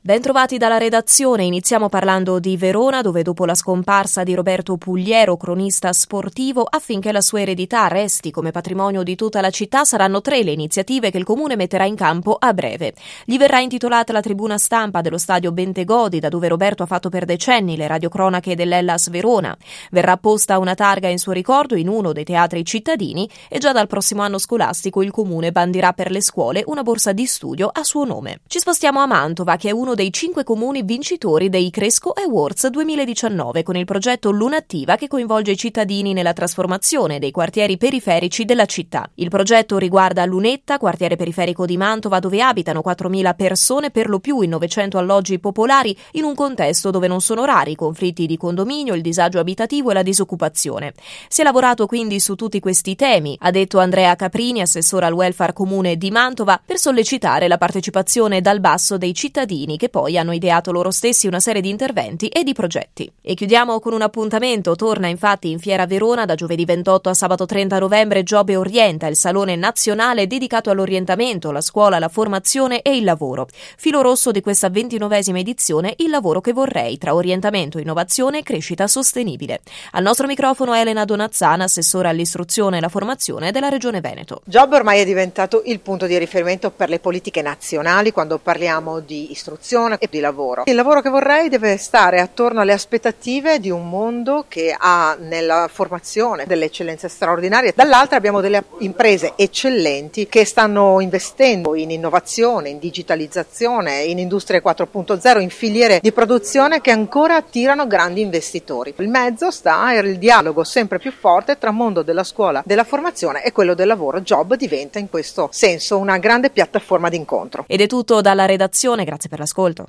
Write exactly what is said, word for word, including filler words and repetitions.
Bentrovati dalla redazione, iniziamo parlando di Verona, dove dopo la scomparsa di Roberto Pugliero, cronista sportivo, affinché la sua eredità resti come patrimonio di tutta la città, saranno tre le iniziative che il comune metterà in campo a breve. Gli verrà intitolata la tribuna stampa dello stadio Bentegodi, da dove Roberto ha fatto per decenni le radiocronache dell'Hellas Verona. Verrà posta una targa in suo ricordo in uno dei teatri cittadini e già dal prossimo anno scolastico il comune bandirà per le scuole una borsa di studio a suo nome. Ci spostiamo a Mantova, che è uno dei cinque comuni vincitori dei Cresco Awards duemiladiciannove, con il progetto Lunattiva, che coinvolge i cittadini nella trasformazione dei quartieri periferici della città. Il progetto riguarda Lunetta, quartiere periferico di Mantova, dove abitano quattromila persone, per lo più in novecento alloggi popolari, in un contesto dove non sono rari i conflitti di condominio, il disagio abitativo e la disoccupazione. Si è lavorato quindi su tutti questi temi, ha detto Andrea Caprini, assessore al welfare comune di Mantova, per sollecitare la partecipazione dal basso dei cittadini, che poi hanno ideato loro stessi una serie di interventi e di progetti. E chiudiamo con un appuntamento. Torna infatti in Fiera Verona da giovedì ventotto a sabato trenta novembre Job e Orienta, il salone nazionale dedicato all'orientamento, la scuola, la formazione e il lavoro. Filo rosso di questa ventinovesima edizione, il lavoro che vorrei, tra orientamento, innovazione e crescita sostenibile. Al nostro microfono Elena Donazzana, assessore all'istruzione e la formazione della Regione Veneto. Job ormai è diventato il punto di riferimento per le politiche nazionali quando parliamo di istruzione e di lavoro. Il lavoro che vorrei deve stare attorno alle aspettative di un mondo che ha nella formazione delle eccellenze straordinarie. Dall'altra abbiamo delle imprese eccellenti che stanno investendo in innovazione, in digitalizzazione, in industrie quattro punto zero, in filiere di produzione che ancora attirano grandi investitori. Il mezzo sta il dialogo sempre più forte tra mondo della scuola, della formazione e quello del lavoro. Job diventa in questo senso una grande piattaforma d'incontro. Ed è tutto dalla redazione, grazie per l'ascolto.